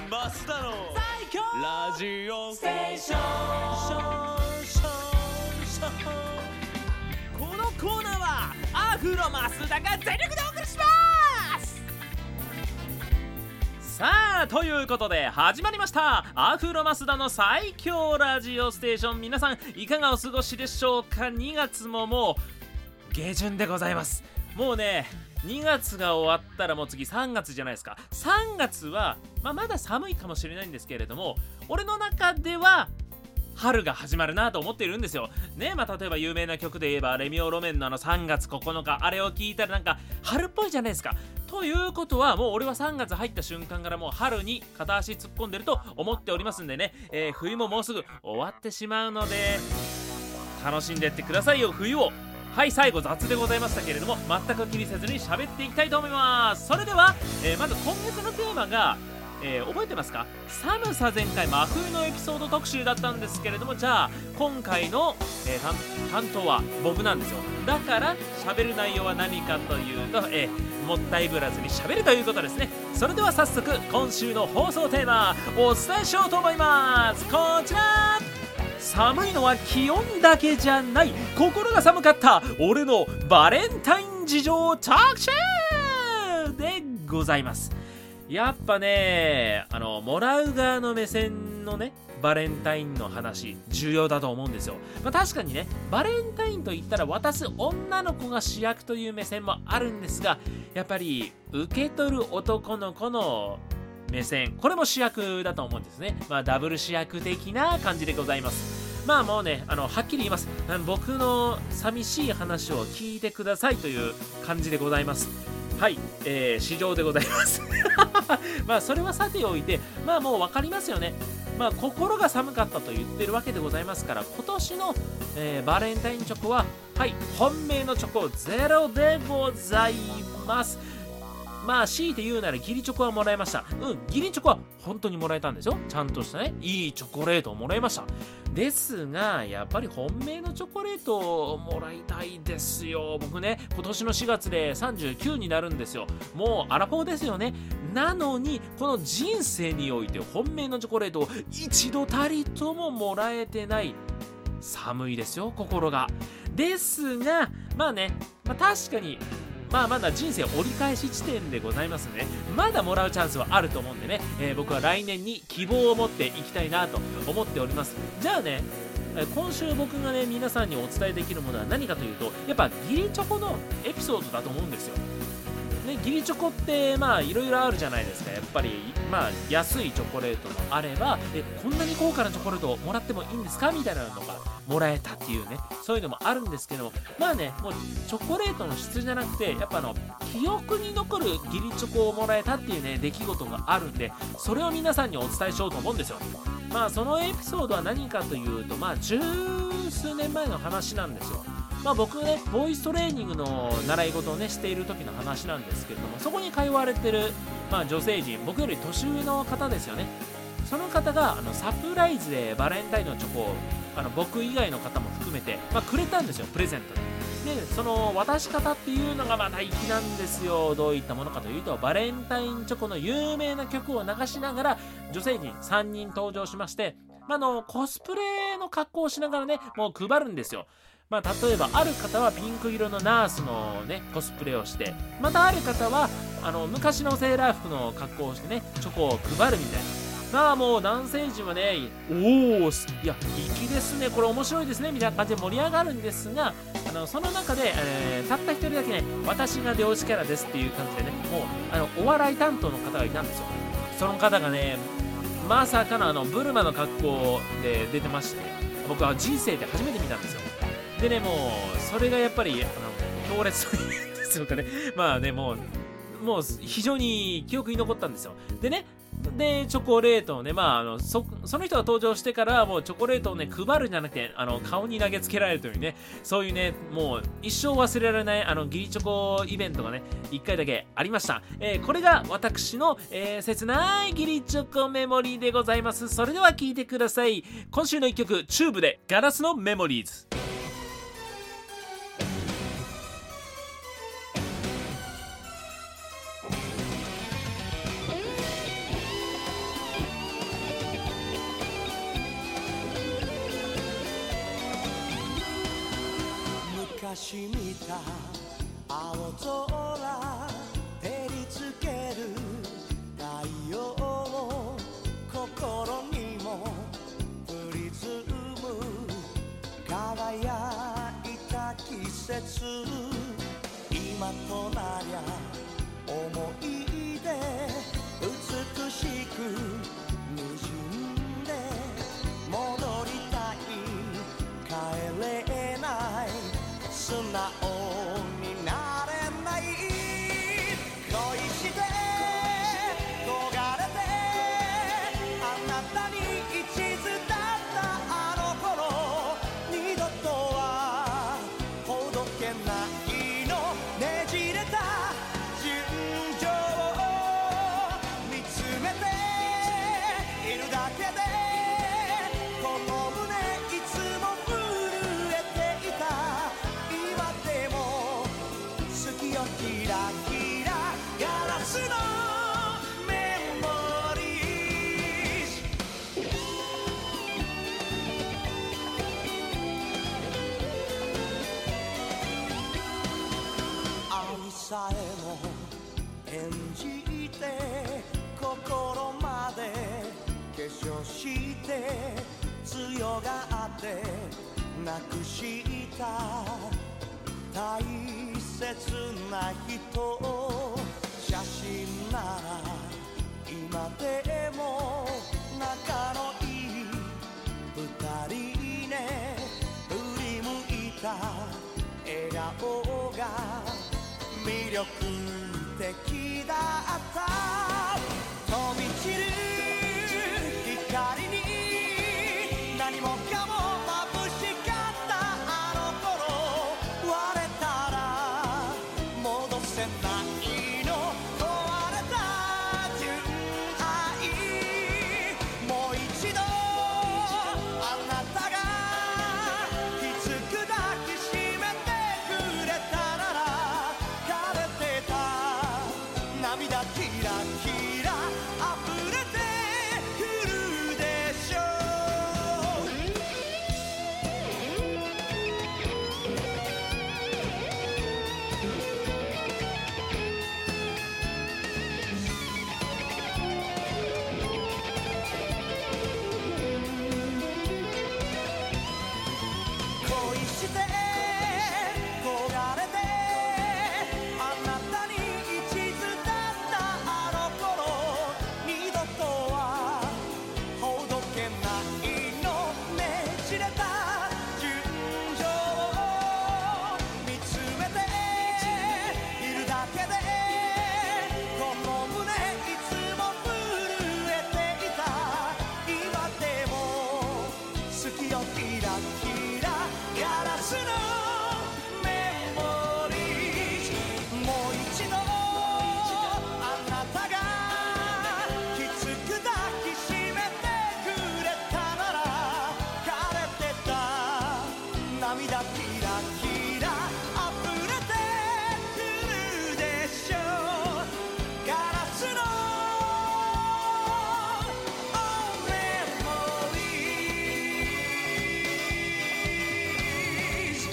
マスダの最強ラジオステーション。このコーナーはアフロ増田が全力でお送りします。さあ、ということで始まりましたアフロ増田の最強ラジオステーション。皆さんいかがお過ごしでしょうか。2月ももう下旬でございます。もうね、2月が終わったらもう次3月じゃないですか。3月は、まだ寒いかもしれないんですけれども、俺の中では春が始まるなと思っているんですよね。例えば有名な曲で言えばレミオロメンの3月9日、あれを聞いたらなんか春っぽいじゃないですか。ということはもう俺は3月入った瞬間からもう春に片足突っ込んでると思っておりますんでね、冬ももうすぐ終わってしまうので楽しんでってくださいよ、冬を。はい、最後雑でございましたけれども、全く気にせずに喋っていきたいと思います。それでは、まず今月のテーマが、覚えてますか？寒さ全開真冬のエピソード特集だったんですけれども、じゃあ今回の、担当は僕なんですよ。だから喋る内容は何かというと、もったいぶらずに喋るということですね。それでは早速今週の放送テーマお伝えしようと思います。こちら、寒いのは気温だけじゃない、心が寒かった俺のバレンタイン事情特集でございます。やっぱね、もらう側の目線のねバレンタインの話重要だと思うんですよ。確かにね、バレンタインと言ったら渡す女の子が主役という目線もあるんですが、やっぱり受け取る男の子の目線、これも主役だと思うんですね。ダブル主役的な感じでございます。もうね、はっきり言います。僕の寂しい話を聞いてくださいという感じでございます。はい、市場でございますそれはさておいて、もう分かりますよね。心が寒かったと言ってるわけでございますから、今年の、バレンタインチョコは、はい、本命のチョコゼロでございます。強いて言うなら義理チョコはもらいました。義理チョコは本当にもらえたんですよ。ちゃんとしたね、いいチョコレートをもらいました。ですが、やっぱり本命のチョコレートをもらいたいですよ。僕ね、今年の4月で39になるんですよ。もうアラフォーですよね。なのに、この人生において本命のチョコレートを一度たりとももらえてない。寒いですよ、心が。ですが、確かにまだ人生折り返し地点でございますね。まだもらうチャンスはあると思うんでね、僕は来年に希望を持っていきたいなと思っております。じゃあね、今週僕がね皆さんにお伝えできるものは何かというと、やっぱ義理チョコのエピソードだと思うんですよ。ね、義理チョコっていろいろあるじゃないですか。やっぱり安いチョコレートもあれば、こんなに高価なチョコレートをもらってもいいんですかみたいなのがもらえたっていうね、そういうのもあるんですけども、もうチョコレートの質じゃなくて、やっぱ記憶に残る義理チョコをもらえたっていうね出来事があるんで、それを皆さんにお伝えしようと思うんですよ。そのエピソードは何かというと、十数年前の話なんですよ。僕ね、ボイストレーニングの習い事をねしている時の話なんですけれども、そこに通われてる、女性陣、僕より年上の方ですよね。その方がサプライズでバレンタインのチョコを僕以外の方も含めて、くれたんですよ、プレゼントで。で、その渡し方っていうのがまた粋なんですよ。どういったものかというと、バレンタインチョコの有名な曲を流しながら女性陣3人登場しまして、コスプレの格好をしながらねもう配るんですよ。例えばある方はピンク色のナースのねコスプレをして、またある方は昔のセーラー服の格好をしてねチョコを配るみたいな。もう男性陣はね、いや粋ですね、これ面白いですねみたいな感じで盛り上がるんですが、その中で、たった一人だけね、私が漁師キャラですっていう感じでね、もうお笑い担当の方がいたんですよ。その方がね、まさかのブルマの格好で出てまして、僕は人生で初めて見たんですよ。でね、もうそれがやっぱり強烈というんでしょうかね。もう非常に記憶に残ったんですよ。でね、チョコレートをね、その人が登場してからもうチョコレートをね配るんじゃなくて顔に投げつけられるというね、そういうねもう一生忘れられない義理チョコイベントがね1回だけありました。これが私の、切ない義理チョコメモリーでございます。それでは聴いてください。今週の1曲、チューブでガラスのメモリーズ。 青空照りつける太陽心にもプリズム輝いた季節今となりゃ思い出美しく滲んで戻りたい帰れない素直になれない恋して焦がれてあなたに一途だったあの頃二度とはほどけないのねじれた純情を見つめているだけでこの胸いつも震えていた今でも好きよキラキラガラスのメモリー愛さえも演じて心まで化粧して強がってなくした大切な人写真なら今でも仲のいい二人ね振り向いた笑顔が魅力的だった飛び散る光に何もかも眩しかったあの頃割れたら戻せないの壊れた純愛もう一度あなたがきつく抱きしめてくれたなら枯れてた涙キラキラ溢れてくるでしょ恋して焦がれてあなたに一途だったあの頃二度とはほどけないのねじれた純情を見つめているだけでこの胸いつも震えていた今でも好きよキラキラガラスのメモリーもう一度あなたがきつく抱きしめてくれたなら枯れてた涙キラキラ溢れてくるでしょガラスのメモリー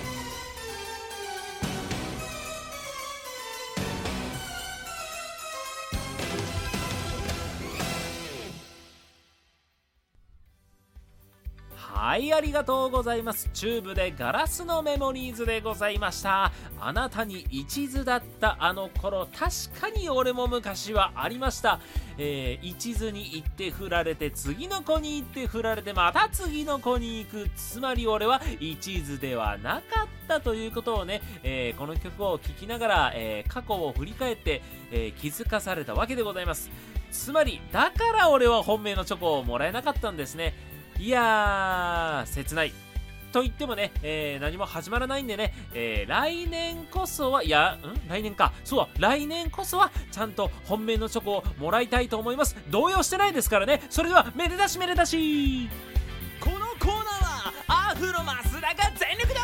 はい、ありがとうございます。チューブでガラスのメモリーズでございました。あなたに一途だったあの頃、確かに俺も昔はありました。一途に行って振られて、次の子に行って振られて、また次の子に行く。つまり俺は一途ではなかったということをね、この曲を聴きながら、過去を振り返って、気づかされたわけでございます。つまりだから俺は本命のチョコをもらえなかったんですね。いやー切ないと言ってもね、何も始まらないんでね、来年こそは来年かそうだ来年こそはちゃんと本命のチョコをもらいたいと思います。動揺してないですからね。それではめでたしめでたし。このコーナーはアフロ増田が全力で